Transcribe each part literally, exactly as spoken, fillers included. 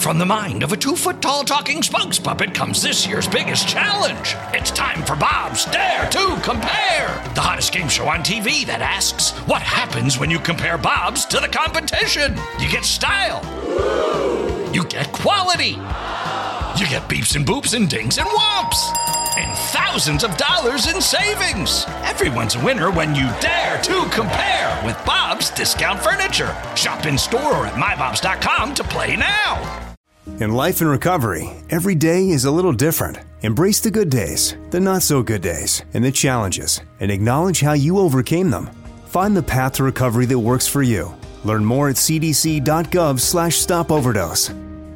from the mind of a two-foot-tall talking spokes puppet comes this year's biggest challenge. It's time for Bob's Dare to Compare, the hottest game show on T V that asks, what happens when you compare Bobs to the competition? You get style. You get quality. You get beeps and boops and dings and whomps. And thousands of dollars in savings. Everyone's a winner when you dare to compare with Bob's Discount Furniture. Shop in store or at my bobs dot com to play now. In life and recovery, every day is a little different. Embrace the good days, the not so good days, and the challenges, and acknowledge how you overcame them. Find the path to recovery that works for you. Learn more at c d c dot gov slash stop overdose.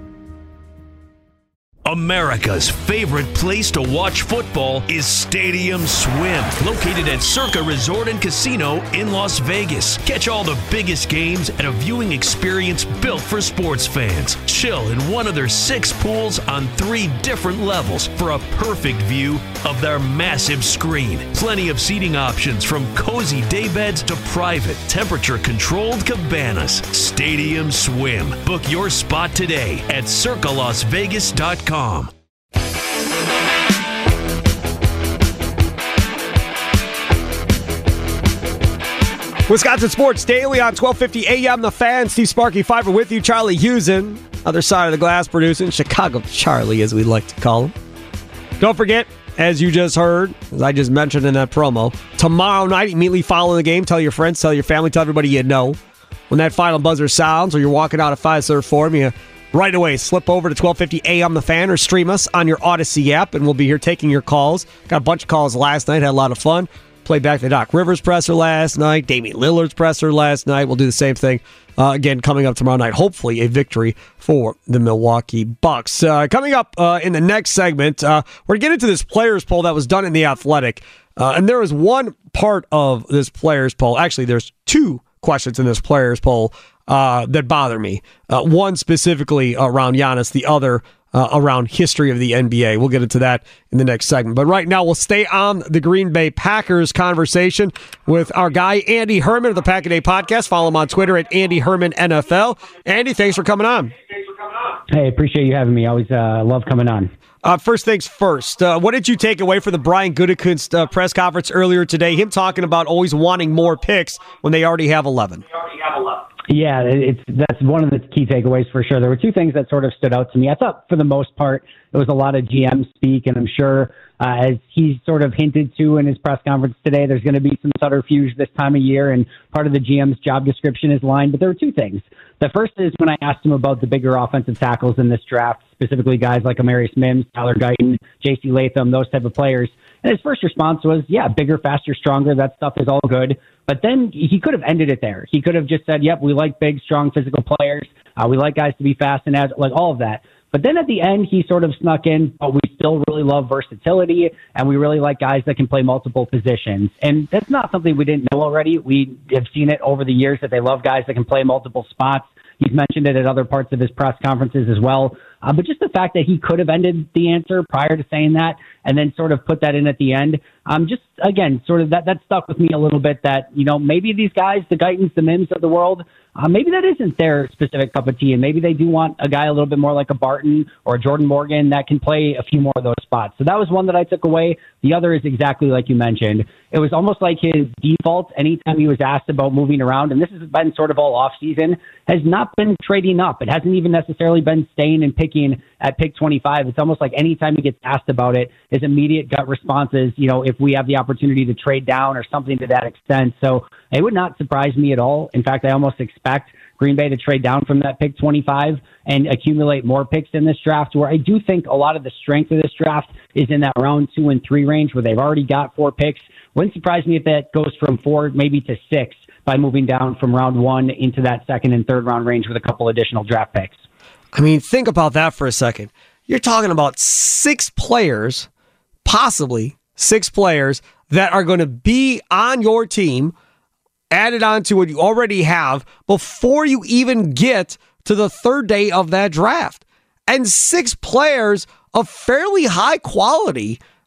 America's favorite place to watch football is Stadium Swim, located at Circa Resort and Casino in Las Vegas. Catch all the biggest games at a viewing experience built for sports fans. Chill in one of their six pools on three different levels for a perfect view of their massive screen. Plenty of seating options from cozy daybeds to private, temperature-controlled cabanas. Stadium Swim. Book your spot today at circa las vegas dot com. Wisconsin Sports Daily on twelve fifty A M. The Fan. Steve Sparky Pfeiffer with you. Charlie Husen, other side of the glass, producing. Chicago Charlie, as we like to call him. Don't forget, as you just heard, as I just mentioned in that promo, tomorrow night, immediately following the game, tell your friends, tell your family, tell everybody you know. When that final buzzer sounds or you're walking out of Fiserv Forum, you right away slip over to twelve fifty A M The Fan or stream us on your Odyssey app, and we'll be here taking your calls. Got a bunch of calls last night, had a lot of fun. Played back the Doc Rivers presser last night, Damian Lillard's presser last night. We'll do the same thing uh, again coming up tomorrow night. Hopefully a victory for the Milwaukee Bucks. Uh, coming up uh, in the next segment, uh, we're going to get into this players poll that was done in The Athletic. Uh, and there was one part of this players poll. Actually, there's two questions in this players poll uh, that bother me. Uh, one specifically around Giannis, the other Uh, around history of the N B A. We'll get into that in the next segment. But right now, we'll stay on the Green Bay Packers conversation with our guy, Andy Herman of the Pack a Day Podcast. Follow him on Twitter at Andy Herman N F L. Andy, thanks for coming on. Hey, appreciate you having me. Always uh, love coming on. Uh, first things first, uh, what did you take away from the Brian Gutekunst uh, press conference earlier today? Him talking about always wanting more picks when they already have eleven. They already have eleven. Yeah, it's that's one of the key takeaways for sure. There were two things that sort of stood out to me. I thought for the most part it was a lot of G M speak, and I'm sure uh, as he sort of hinted to in his press conference today, there's going to be some subterfuge this time of year, and part of the G M's job description is lined. But there were two things. The first is when I asked him about the bigger offensive tackles in this draft, specifically guys like Amarius Mims, Tyler Guyton, J C Latham, those type of players. And his first response was, yeah, bigger, faster, stronger. That stuff is all good. But then he could have ended it there. He could have just said, yep, we like big, strong, physical players. Uh, we like guys to be fast and agile, like all of that. But then at the end, he sort of snuck in, but we still really love versatility, and we really like guys that can play multiple positions. And that's not something we didn't know already. We have seen it over the years that they love guys that can play multiple spots. He's mentioned it at other parts of his press conferences as well. Uh, but just the fact that he could have ended the answer prior to saying that and then sort of put that in at the end, um, just, again, sort of that, that stuck with me a little bit that, you know, maybe these guys, the Guytons, the Mims of the world, uh, maybe that isn't their specific cup of tea. And maybe they do want a guy a little bit more like a Barton or a Jordan Morgan that can play a few more of those spots. So that was one that I took away. The other is exactly like you mentioned. It was almost like his default anytime he was asked about moving around, and this has been sort of all off season, has not been trading up. It hasn't even necessarily been staying and picking at pick twenty-five. It's almost like anytime he gets asked about it, his immediate gut response is, you know, if we have the opportunity to trade down or something to that extent. So it would not surprise me at all. In fact, I almost expect Green Bay to trade down from that pick twenty-five and accumulate more picks in this draft, where I do think a lot of the strength of this draft is in that round two and three range where they've already got four picks. Wouldn't surprise me if that goes from four maybe to six by moving down from round one into that second and third round range with a couple additional draft picks. I mean, think about that for a second. You're talking about six players, possibly six players, that are going to be on your team, added on to what you already have, before you even get to the third day of that draft. And six players of fairly high quality.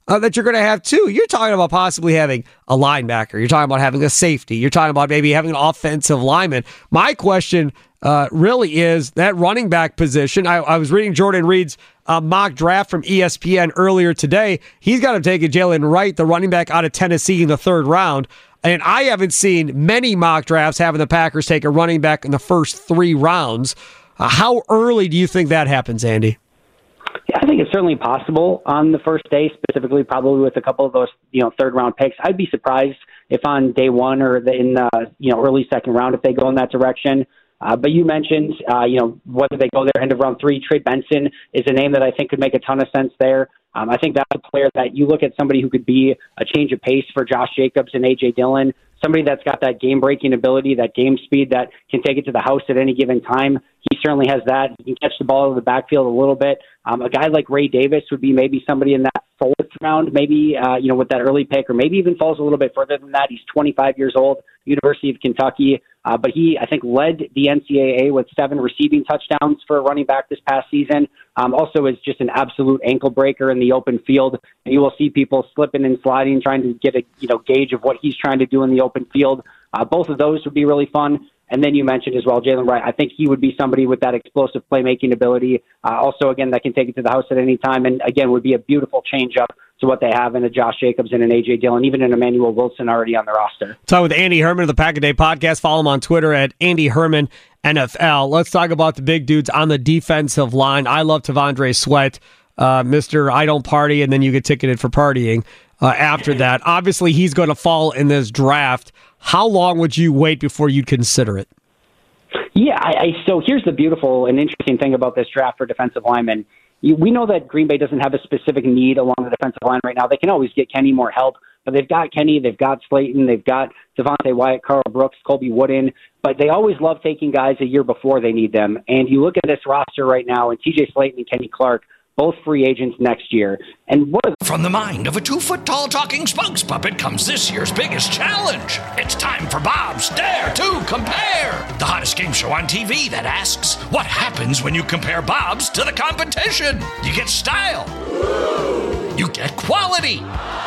uh, that you're going to have too. You're talking about possibly having a linebacker. You're talking about having a safety. You're talking about maybe having an offensive lineman. My question uh, really is that running back position. I, I was reading Jordan Reed's uh, mock draft from E S P N earlier today. He's got to take a Jalen Wright, the running back out of Tennessee, in the third round. And I haven't seen many mock drafts having the Packers take a running back in the first three rounds. Uh, how early do you think that happens, Andy? Yeah, I think it's certainly possible on the first day, specifically probably with a couple of those, you know, third round picks. I'd be surprised if on day one or the, in the, you know, early second round if they go in that direction. Uh, but you mentioned, uh, you know, whether they go there end of round three. Trey Benson is a name that I think could make a ton of sense there. Um, I think that's a player that you look at somebody who could be a change of pace for Josh Jacobs and A J Dillon, somebody that's got that game-breaking ability, that game speed that can take it to the house at any given time. He certainly has that. He can catch the ball out of the backfield a little bit. Um, a guy like Ray Davis would be maybe somebody in that fourth round, maybe, uh, you know, with that early pick, or maybe even falls a little bit further than that. He's twenty-five years old, University of Kentucky. Uh, but he, I think, led the N C double A with seven receiving touchdowns for a running back this past season. Um, also is just an absolute ankle breaker in the open field. And you will see people slipping and sliding, trying to get a you know gauge of what he's trying to do in the open field. Uh, both of those would be really fun. And then you mentioned as well, Jalen Wright. I think he would be somebody with that explosive playmaking ability. Uh, also, again, that can take it to the house at any time. And, again, would be a beautiful change-up to what they have in a Josh Jacobs and an A J Dillon, even an Emmanuel Wilson already on the roster. Talk with Andy Herman of the Pack a Day podcast. Follow him on Twitter at Andy Herman N F L. Let's talk about the big dudes on the defensive line. I love T'Vondre Sweat, uh, Mister I don't party, and then you get ticketed for partying uh, after that. Obviously, he's going to fall in this draft. How long would you wait before you'd consider it? Yeah, I, I, so here's the beautiful and interesting thing about this draft for defensive linemen. You, we know that Green Bay doesn't have a specific need along the defensive line right now. They can always get Kenny more help, but they've got Kenny, they've got Slayton, they've got Devontae Wyatt, Carl Brooks, Colby Wooden, but they always love taking guys a year before they need them. And you look at this roster right now, and T J Slayton and Kenny Clark, both free agents next year. And what From the mind of a two-foot-tall talking spokes puppet comes this year's biggest challenge. It's time for Bob's Dare to Compare, the hottest game show on T V that asks, what happens when you compare Bob's to the competition? You get style. You get quality.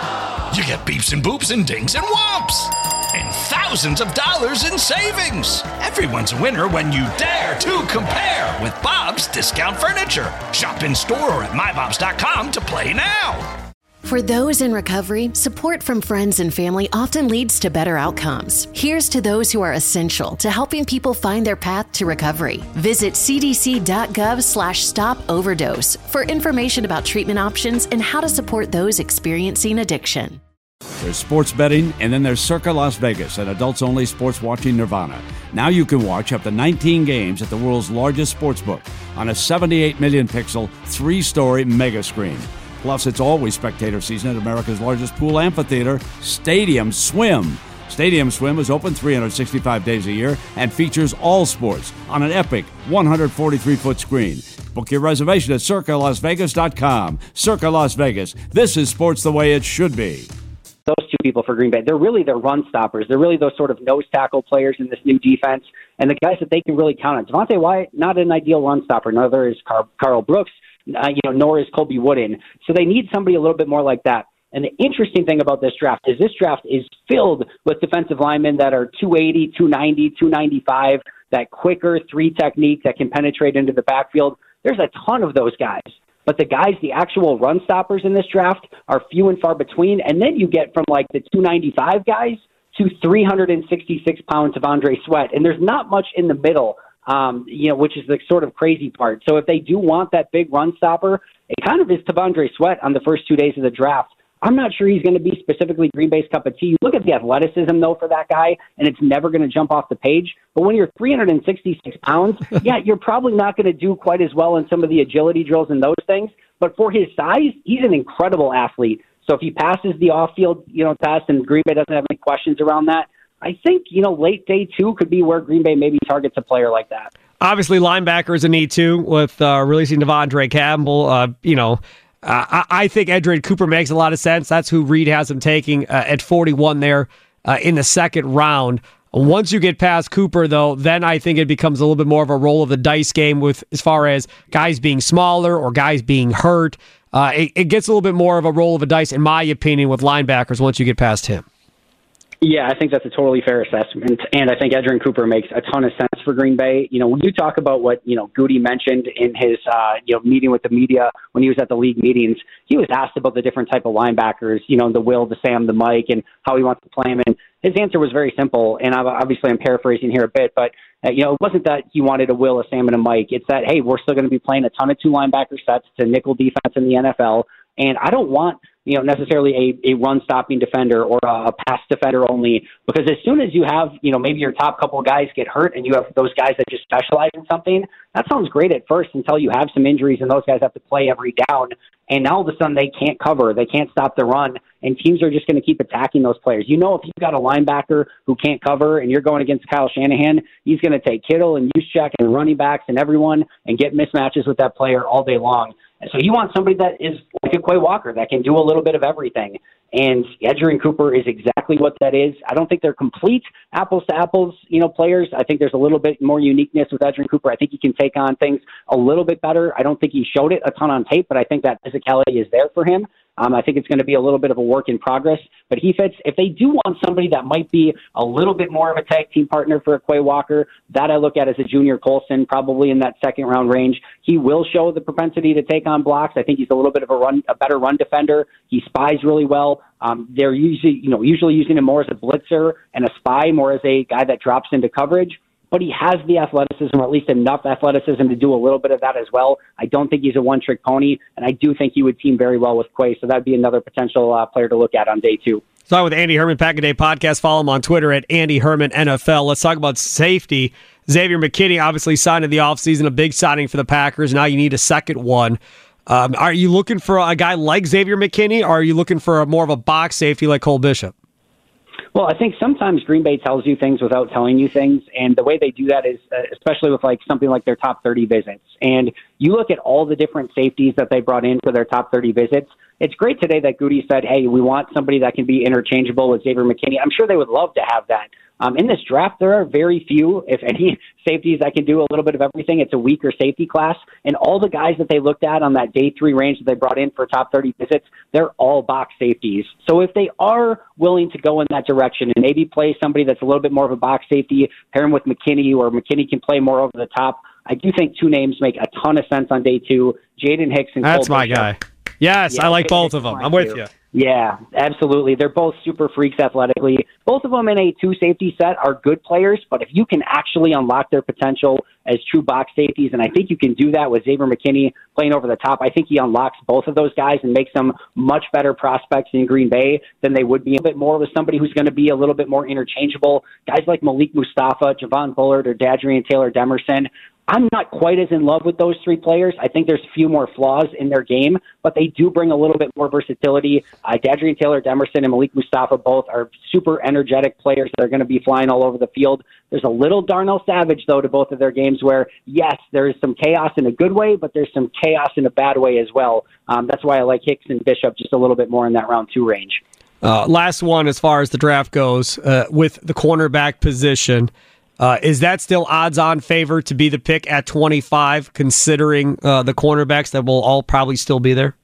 You get beeps and boops and dings and whomps. And thousands of dollars in savings. Everyone's a winner when you dare to compare with Bob's Discount Furniture. Shop in store or at my bobs dot com to play now. For those in recovery, support from friends and family often leads to better outcomes. Here's to those who are essential to helping people find their path to recovery. Visit cdc.gov slash stop overdose for information about treatment options and how to support those experiencing addiction. There's sports betting, and then there's Circa Las Vegas, an adults-only sports watching nirvana. Now you can watch up to nineteen games at the world's largest sportsbook on a seventy-eight million pixel, three-story mega screen. Plus, it's always spectator season at America's largest pool amphitheater, Stadium Swim. Stadium Swim is open three hundred sixty-five days a year and features all sports on an epic one hundred forty-three foot screen. Book your reservation at circa las vegas dot com. Circa Las Vegas. This is sports the way it should be. Those two people for Green Bay, they're really the run stoppers. They're really those sort of nose tackle players in this new defense, and the guys that they can really count on. Devontae Wyatt, not an ideal run stopper. Neither is Car- Carl Brooks, uh, you know, nor is Colby Wooden. So they need somebody a little bit more like that. And the interesting thing about this draft is this draft is filled with defensive linemen that are two eighty, two ninety, two ninety-five, that quicker three technique that can penetrate into the backfield. There's a ton of those guys. But the guys, the actual run stoppers in this draft are few and far between. And then you get from like the two ninety-five guys to three hundred sixty-six pound T'Vondre Sweat. And there's not much in the middle, um, you know, which is the sort of crazy part. So if they do want that big run stopper, it kind of is T'Vondre Sweat on the first two days of the draft. I'm not sure he's going to be specifically Green Bay's cup of tea. You look at the athleticism, though, for that guy, and it's never going to jump off the page. But when you're three hundred sixty-six pounds, yeah, you're probably not going to do quite as well in some of the agility drills and those things. But for his size, he's an incredible athlete. So if he passes the off-field, you know, test and Green Bay doesn't have any questions around that, I think, you know, late day two could be where Green Bay maybe targets a player like that. Obviously, linebacker is a need, too, with uh, releasing Devondre Campbell, uh, you know, Uh, I, I think Edgerrin Cooper makes a lot of sense. That's who Reed has him taking uh, at forty-one there uh, in the second round. Once you get past Cooper, though, then I think it becomes a little bit more of a roll of the dice game with as far as guys being smaller or guys being hurt. uh, it, it gets a little bit more of a roll of a dice, in my opinion, with linebackers once you get past him. Yeah, I think that's a totally fair assessment, and I think Edgerrin Cooper makes a ton of sense for Green Bay. You know, when you talk about what, you know, Goody mentioned in his, uh, you know, meeting with the media when he was at the league meetings, he was asked about the different type of linebackers, you know, the Will, the Sam, the Mike, and how he wants to play them, and his answer was very simple, and obviously I'm paraphrasing here a bit, but, uh, you know, it wasn't that he wanted a Will, a Sam, and a Mike. It's that, hey, we're still going to be playing a ton of two linebacker sets to nickel defense in the N F L, and I don't want, you know, necessarily a, a run-stopping defender or a pass defender only, because as soon as you have, you know, maybe your top couple of guys get hurt and you have those guys that just specialize in something, that sounds great at first until you have some injuries and those guys have to play every down, and now all of a sudden they can't cover, they can't stop the run, and teams are just going to keep attacking those players. You know, if you've got a linebacker who can't cover and you're going against Kyle Shanahan, he's going to take Kittle and Juszczyk and running backs and everyone and get mismatches with that player all day long. So you want somebody that is like a Quay Walker that can do a little bit of everything. And Edgerrin Cooper is exactly what that is. I don't think they're complete apples to apples, you know, players. I think there's a little bit more uniqueness with Edgerrin Cooper. I think he can take on things a little bit better. I don't think he showed it a ton on tape, but I think that physicality is there for him. Um, I think it's going to be a little bit of a work in progress, but he fits. If they do want somebody that might be a little bit more of a tag team partner for a Quay Walker, that I look at as a Junior Colson, probably in that second round range. He will show the propensity to take on blocks. I think he's a little bit of a run, a better run defender. He spies really well. Um, they're usually, you know, usually using him more as a blitzer and a spy, more as a guy that drops into coverage. But he has the athleticism, or at least enough athleticism to do a little bit of that as well. I don't think he's a one-trick pony, and I do think he would team very well with Quay, so that'd be another potential uh, player to look at on day two. So with Andy Herman, Pack a Day Podcast. Follow him on Twitter at Andy Herman N F L. Let's talk about safety. Xavier McKinney obviously signed in the offseason, a big signing for the Packers. Now you need a second one. Um, are you looking for a guy like Xavier McKinney, or are you looking for a more of a box safety like Cole Bishop? Well, I think sometimes Green Bay tells you things without telling you things, and the way they do that is, uh, especially with like something like their top thirty visits. And you look at all the different safeties that they brought in for their top thirty visits. It's great today that Goody said, hey, we want somebody that can be interchangeable with Xavier McKinney. I'm sure they would love to have that. Um, in this draft, there are very few, if any, safeties that can do a little bit of everything. It's a weaker safety class. And all the guys that they looked at on that day three range that they brought in for top thirty visits, they're all box safeties. So if they are willing to go in that direction and maybe play somebody that's a little bit more of a box safety, pair him with McKinney, or McKinney can play more over the top, I do think two names make a ton of sense on day two. Jaden Hicks and That's Cole my Bishop. guy. Yes, Yeah, I like Jaden both Hicks of them. is I'm mine with too. you. Yeah, absolutely. They're both super freaks athletically. Both of them in a two-safety set are good players, but if you can actually unlock their potential as true box safeties, and I think you can do that with Xavier McKinney playing over the top, I think he unlocks both of those guys and makes them much better prospects in Green Bay than they would be a bit more with somebody who's going to be a little bit more interchangeable. Guys like Malik Mustafa, Javon Bullard, or Dadrian Taylor-Demerson, I'm not quite as in love with those three players. I think there's a few more flaws in their game, but they do bring a little bit more versatility. Uh, Dadrian Taylor-Demerson and Malik Mustafa both are super energetic players that are going to be flying all over the field. There's a little Darnell Savage, though, to both of their games where, yes, there is some chaos in a good way, but there's some chaos in a bad way as well. Um, that's why I like Hicks and Bishop just a little bit more in that round two range. Uh, last one as far as the draft goes, uh, with the cornerback position. Uh, is that still odds-on favor to be the pick at twenty-five, considering uh, the cornerbacks that will all probably still be there?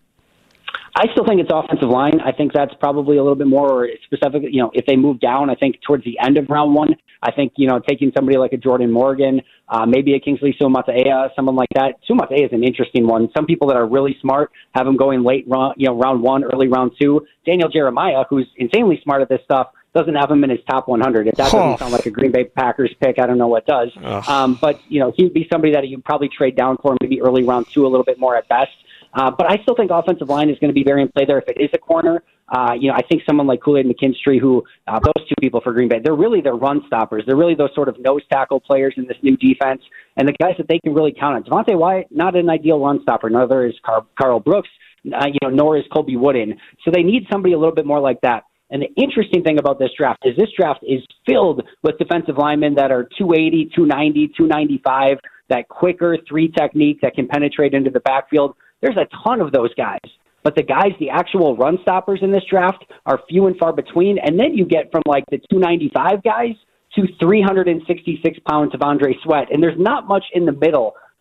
I still think it's offensive line. I think that's probably a little bit more specific. You know, if they move down, I think towards the end of round one, I think, you know, taking somebody like a Jordan Morgan, uh, maybe a Kingsley Suamataia, someone like that. Suamataia is an interesting one. Some people that are really smart have him going late, round, you know, round one, early round two. Daniel Jeremiah, who's insanely smart at this stuff, doesn't have him in his top one hundred. If that doesn't oh. sound like a Green Bay Packers pick, I don't know what does. Oh. Um, but, you know, he'd be somebody that you'd probably trade down for, maybe early round two, a little bit more at best. Uh, but I still think offensive line is going to be very in play there if it is a corner. Uh, you know, I think someone like Kool-Aid McKinstry, who uh, those two people for Green Bay, they're really their run stoppers. They're really those sort of nose tackle players in this new defense, and the guys that they can really count on. Devontae Wyatt, not an ideal run stopper. Neither is Car- Carl Brooks, uh, you know, nor is Colby Wooden. So they need somebody a little bit more like that. And the interesting thing about this draft is this draft is filled with defensive linemen that are two eighty, two ninety, two ninety-five, that quicker three technique that can penetrate into the backfield. There's a ton of those guys. But the guys, the actual run stoppers in this draft are few and far between. And then you get from like the two ninety-five guys to three hundred sixty-six pounds of Andre Sweat. And there's not much in the middle.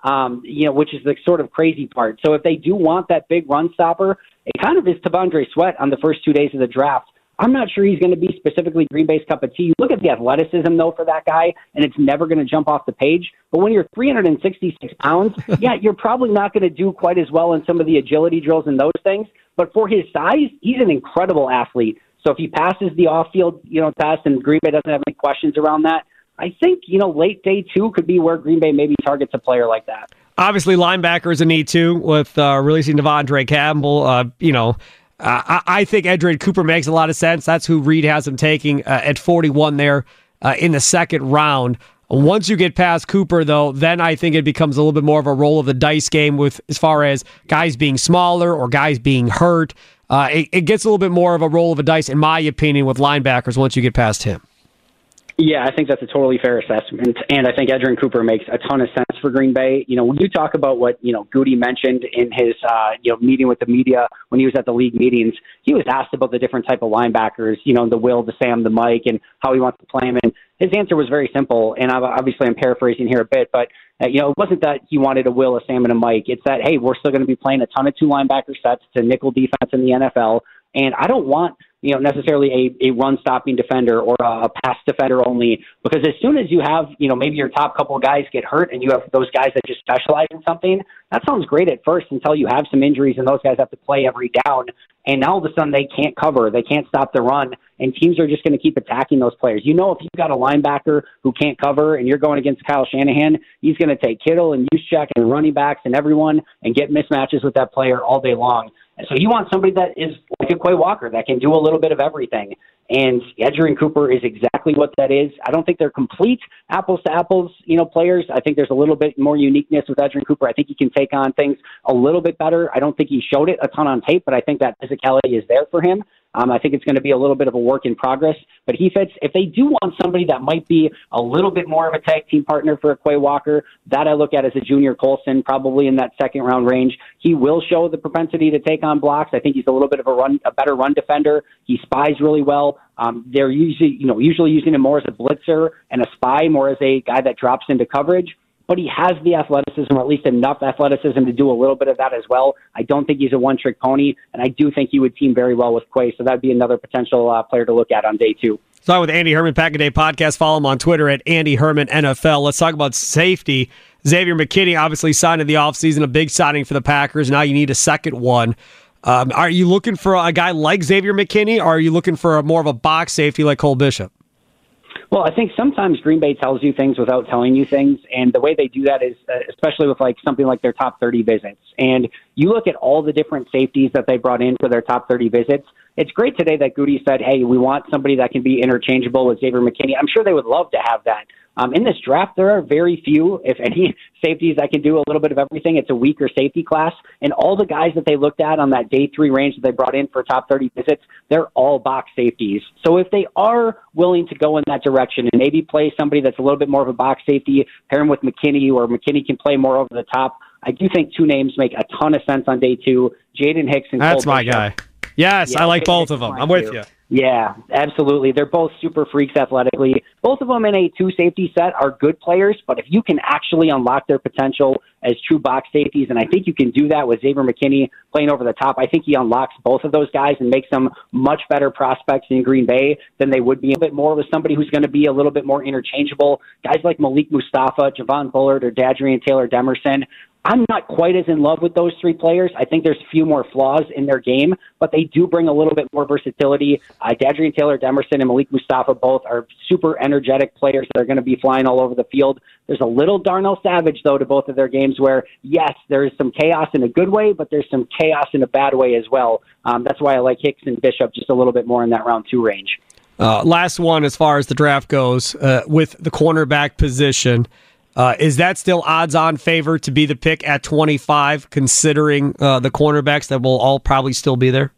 um, you know, which is the sort of crazy part. So if they do want that big run stopper, it kind of is T'Vondre Sweat on the first two days of the draft. I'm not sure he's going to be specifically Green Bay's cup of tea. You look at the athleticism, though, for that guy, and it's never going to jump off the page. But when you're three hundred sixty-six pounds, yeah, you're probably not going to do quite as well in some of the agility drills and those things. But for his size, he's an incredible athlete. So if he passes the off-field, you know, test and Green Bay doesn't have any questions around that, I think, you know, late day two could be where Green Bay maybe targets a player like that. Obviously, linebacker is a need, too, with uh, releasing Devondre Campbell. Uh, you know, Uh, I, I think Edgerrin Cooper makes a lot of sense. That's who Reed has him taking uh, at forty-one there uh, in the second round. Once you get past Cooper, though, then I think it becomes a little bit more of a roll of the dice game with as far as guys being smaller or guys being hurt. Uh, it, it gets a little bit more of a roll of a dice, in my opinion, with linebackers once you get past him. Yeah, I think that's a totally fair assessment, and I think Edgerrin Cooper makes a ton of sense for Green Bay. You know, when you talk about what, you know, Goody mentioned in his, uh, you know, meeting with the media when he was at the league meetings, he was asked about the different type of linebackers, you know, the Will, the Sam, the Mike, and how he wants to play them, and his answer was very simple, and obviously I'm paraphrasing here a bit, but, uh, you know, it wasn't that he wanted a Will, a Sam, and a Mike. It's that, hey, we're still going to be playing a ton of two linebacker sets to nickel defense in the N F L, and I don't want, you know, necessarily a, a run-stopping defender or a, a pass defender only, because as soon as you have, you know, maybe your top couple of guys get hurt and you have those guys that just specialize in something, that sounds great at first until you have some injuries and those guys have to play every down, and now all of a sudden they can't cover, they can't stop the run, and teams are just going to keep attacking those players. You know, if you've got a linebacker who can't cover and you're going against Kyle Shanahan, he's going to take Kittle and Juszczyk and running backs and everyone and get mismatches with that player all day long. So you want somebody that is like a Quay Walker that can do a little bit of everything. And Edgerrin Cooper is exactly what that is. I don't think they're complete apples to apples, you know, players. I think there's a little bit more uniqueness with Edgerrin Cooper. I think he can take on things a little bit better. I don't think he showed it a ton on tape, but I think that physicality is there for him. Um, I think it's going to be a little bit of a work in progress, but he fits. If they do want somebody that might be a little bit more of a tag team partner for a Quay Walker, that I look at as a Junior Colson, probably in that second round range. He will show the propensity to take on blocks. I think he's a little bit of a run, a better run defender. He spies really well. Um, they're usually, you know, usually using him more as a blitzer and a spy, more as a guy that drops into coverage. But he has the athleticism, or at least enough athleticism to do a little bit of that as well. I don't think he's a one-trick pony, and I do think he would team very well with Quay, so that would be another potential uh, player to look at on day two. So with Andy Herman, Pack a Day Podcast. Follow him on Twitter at Andy Herman N F L. Let's talk about safety. Xavier McKinney obviously signed in the offseason, a big signing for the Packers. Now you need a second one. Um, are you looking for a guy like Xavier McKinney, or are you looking for a more of a box safety like Cole Bishop? Well, I think sometimes Green Bay tells you things without telling you things, and the way they do that is, uh, especially with like something like their top thirty visits. And you look at all the different safeties that they brought in for their top thirty visits. It's great today that Goody said, hey, we want somebody that can be interchangeable with Xavier McKinney. I'm sure they would love to have that. Um, in this draft, there are very few, if any, safeties that can do a little bit of everything. It's a weaker safety class. And all the guys that they looked at on that day three range that they brought in for top thirty visits, they're all box safeties. So if they are willing to go in that direction and maybe play somebody that's a little bit more of a box safety, pair him with McKinney, or McKinney can play more over the top, I do think two names make a ton of sense on day two. Jaden Hicks and That's Cole my Bishop. guy. Yes, Yeah, I like Jaden both Hicks of them. is I'm mine with too. you. Yeah, absolutely. They're both super freaks athletically. Both of them in a two-safety set are good players, but if you can actually unlock their potential as true box safeties, and I think you can do that with Xavier McKinney playing over the top, I think he unlocks both of those guys and makes them much better prospects in Green Bay than they would be a bit more with somebody who's going to be a little bit more interchangeable. Guys like Malik Mustafa, Javon Bullard, or Dadrian Taylor Demerson, I'm not quite as in love with those three players. I think there's a few more flaws in their game, but they do bring a little bit more versatility. Uh, Dadrian Taylor Demerson and Malik Mustafa both are super energetic players that are going to be flying all over the field. There's a little Darnell Savage, though, to both of their games where, yes, there is some chaos in a good way, but there's some chaos in a bad way as well. Um, that's why I like Hicks and Bishop just a little bit more in that round two range. Uh, last one as far as the draft goes, uh, with the cornerback position. Uh, is that still odds-on favor to be the pick at twenty-five, considering uh, the cornerbacks that will all probably still be there?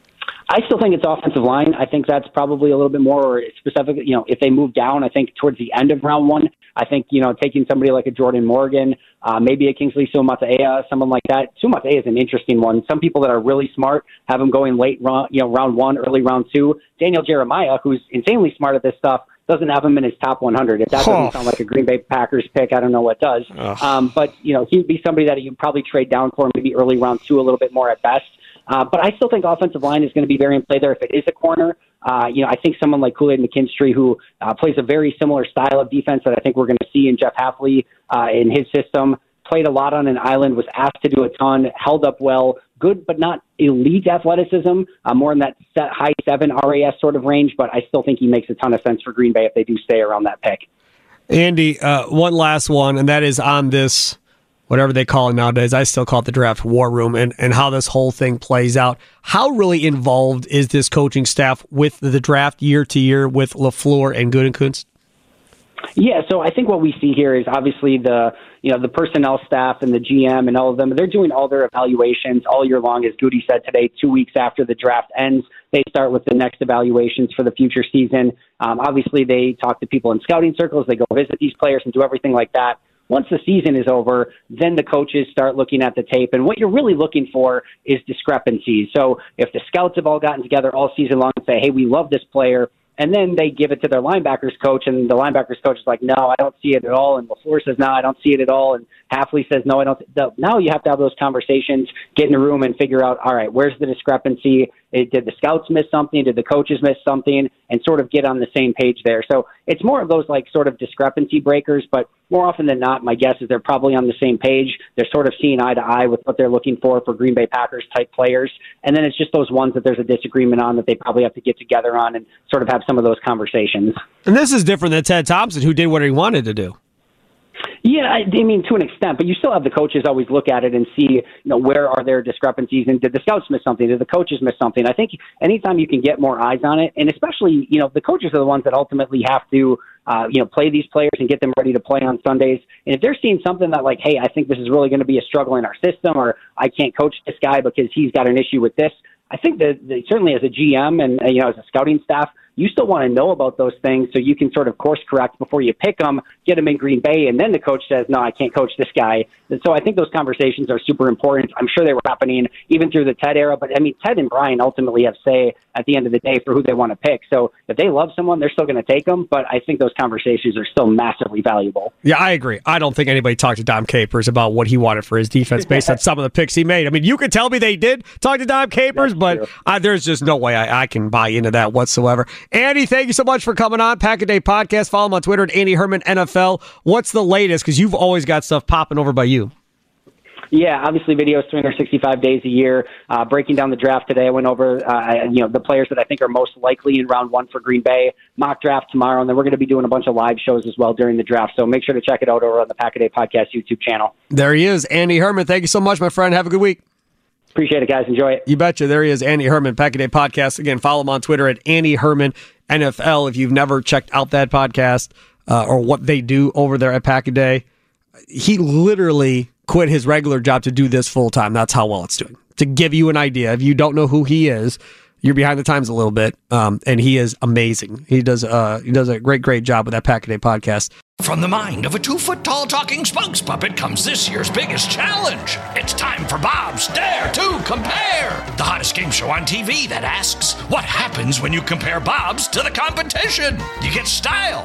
I still think it's offensive line. I think that's probably a little bit more specific. You know, if they move down, I think towards the end of round one, I think, you know, taking somebody like a Jordan Morgan, uh, maybe a Kingsley Suamataia, someone like that. Suamataia is an interesting one. Some people that are really smart have him going late round, you know, round one, early round two. Daniel Jeremiah, who's insanely smart at this stuff, doesn't have him in his top one hundred. If that doesn't Oh. sound like a Green Bay Packers pick, I don't know what does. Um, but, you know, he'd be somebody that you'd probably trade down for, maybe early round two, a little bit more at best. Uh, but I still think offensive line is going to be very in play there. If it is a corner, uh, you know, I think someone like Kool-Aid McKinstry, who uh, plays a very similar style of defense that I think we're going to see in Jeff Hafley uh, in his system, played a lot on an island, was asked to do a ton, held up well, good but not elite athleticism, uh, more in that set high seven R A S sort of range, but I still think he makes a ton of sense for Green Bay if they do stay around that pick. Andy, uh, one last one, and that is on this, whatever they call it nowadays. I still call it the draft war room, and, and how this whole thing plays out. How really involved is this coaching staff with the draft year to year with LaFleur and Gutekunst? Yeah, so I think what we see here is obviously the you know the personnel staff and the G M and all of them. They're doing all their evaluations all year long, as Goody said today. Two weeks after the draft ends, they start with the next evaluations for the future season. Um, obviously, they talk to people in scouting circles. They go visit these players and do everything like that. Once the season is over, then the coaches start looking at the tape. And what you're really looking for is discrepancies. So if the scouts have all gotten together all season long and say, hey, we love this player, and then they give it to their linebackers coach, and the linebackers coach is like, no, I don't see it at all. And LaFleur says, no, I don't see it at all. And Hafley says, no, I don't. Now you have to have those conversations, get in a room and figure out, all right, where's the discrepancy? Did the scouts miss something? Did the coaches miss something? And sort of get on the same page there. So it's more of those like sort of discrepancy breakers, but more often than not, my guess is they're probably on the same page. They're sort of seeing eye to eye with what they're looking for for Green Bay Packers type players. And then it's just those ones that there's a disagreement on that they probably have to get together on and sort of have some of those conversations. And this is different than Ted Thompson, who did what he wanted to do. Yeah, I, I mean, to an extent, but you still have the coaches always look at it and see, you know, where are there discrepancies, and did the scouts miss something? Did the coaches miss something? I think anytime you can get more eyes on it, and especially, you know, the coaches are the ones that ultimately have to, uh, you know, play these players and get them ready to play on Sundays. And if they're seeing something that like, hey, I think this is really going to be a struggle in our system, or I can't coach this guy because he's got an issue with this, I think that, that certainly as a G M and, you know, as a scouting staff, you still want to know about those things so you can sort of course correct before you pick them, get them in Green Bay, and then the coach says, no, I can't coach this guy. And so I think those conversations are super important. I'm sure they were happening even through the Ted era, but I mean, Ted and Brian ultimately have say at the end of the day for who they want to pick. So if they love someone, they're still going to take them, but I think those conversations are still massively valuable. Yeah, I agree. I don't think anybody talked to Dom Capers about what he wanted for his defense based on some of the picks he made. I mean, you could tell me they did talk to Dom Capers, That's but I, there's just no way I, I can buy into that whatsoever. Andy, thank you so much for coming on. Pack a Day Podcast. Follow him on Twitter at Andy Herman N F L. What's the latest? Because you've always got stuff popping over by you. Yeah, obviously videos three hundred sixty-five days a year. Uh, breaking down the draft today, I went over uh, you know the players that I think are most likely in round one for Green Bay. Mock draft tomorrow, and then we're going to be doing a bunch of live shows as well during the draft. So make sure to check it out over on the Pack a Day Podcast YouTube channel. There he is, Andy Herman. Thank you so much, my friend. Have a good week. Appreciate it, guys. Enjoy it. You betcha. There he is, Andy Herman, Pack a Day Podcast. Again, follow him on Twitter at Andy Herman N F L. If you've never checked out that podcast uh, or what they do over there at Pack a Day, he literally quit his regular job to do this full time. That's how well it's doing. To give you an idea, if you don't know who he is, you're behind the times a little bit, um, and he is amazing. He does uh, he does a great, great job with that Pack a Day Podcast. From the mind of a two-foot-tall talking spokes puppet comes this year's biggest challenge. It's time for Bob's Dare to Compare, the hottest game show on T V that asks, what happens when you compare Bob's to the competition? You get style.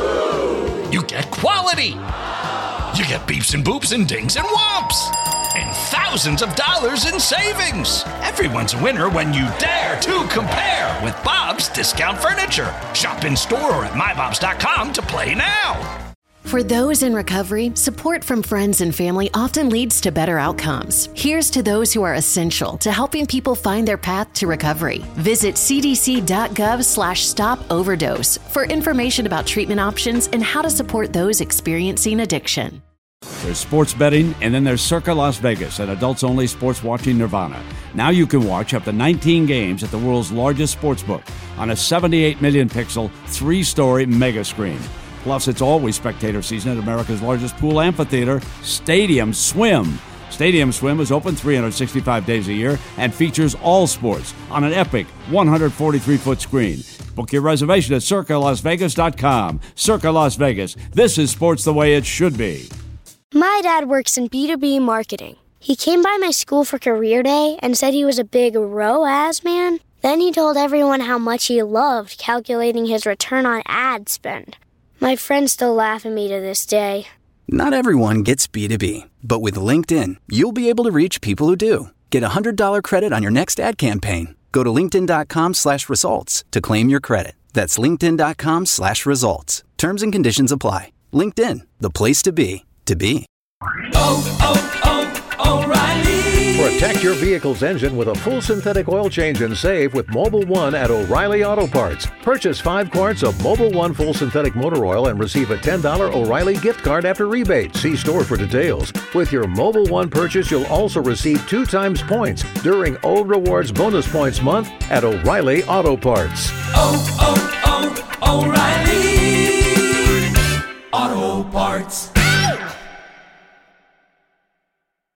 You get quality. You get beeps and boops and dings and whomps. And thousands of dollars in savings. Everyone's a winner when you dare to compare with Bob's Discount Furniture. Shop in store or at my bobs dot com to play now. For those in recovery, support from friends and family often leads to better outcomes. Here's to those who are essential to helping people find their path to recovery. Visit cdc.gov slash stop overdose for information about treatment options and how to support those experiencing addiction. There's sports betting, and then there's Circa Las Vegas, an adults-only sports watching nirvana. Now you can watch up to nineteen games at the world's largest sportsbook on a seventy-eight million pixel, three-story mega screen. Plus, it's always spectator season at America's largest pool amphitheater, Stadium Swim. Stadium Swim is open three hundred sixty-five days a year and features all sports on an epic one hundred forty-three foot screen. Book your reservation at circa las vegas dot com. Circa Las Vegas. This is sports the way it should be. My dad works in B two B marketing. He came by my school for career day and said he was a big R O A S man. Then he told everyone how much he loved calculating his return on ad spend. My friends still laugh at me to this day. Not everyone gets B two B, but with LinkedIn, you'll be able to reach people who do. Get a one hundred dollars credit on your next ad campaign. Go to linkedin.com slash results to claim your credit. That's linkedin.com slash results. Terms and conditions apply. LinkedIn, the place to be, to be. Oh, oh, oh, O'Reilly. Protect your vehicle's engine with a full synthetic oil change and save with Mobil one at O'Reilly Auto Parts. Purchase five quarts of Mobil one full synthetic motor oil and receive a ten dollars O'Reilly gift card after rebate. See store for details. With your Mobil one purchase, you'll also receive two times points during O Rewards Bonus Points Month at O'Reilly Auto Parts. Oh, oh,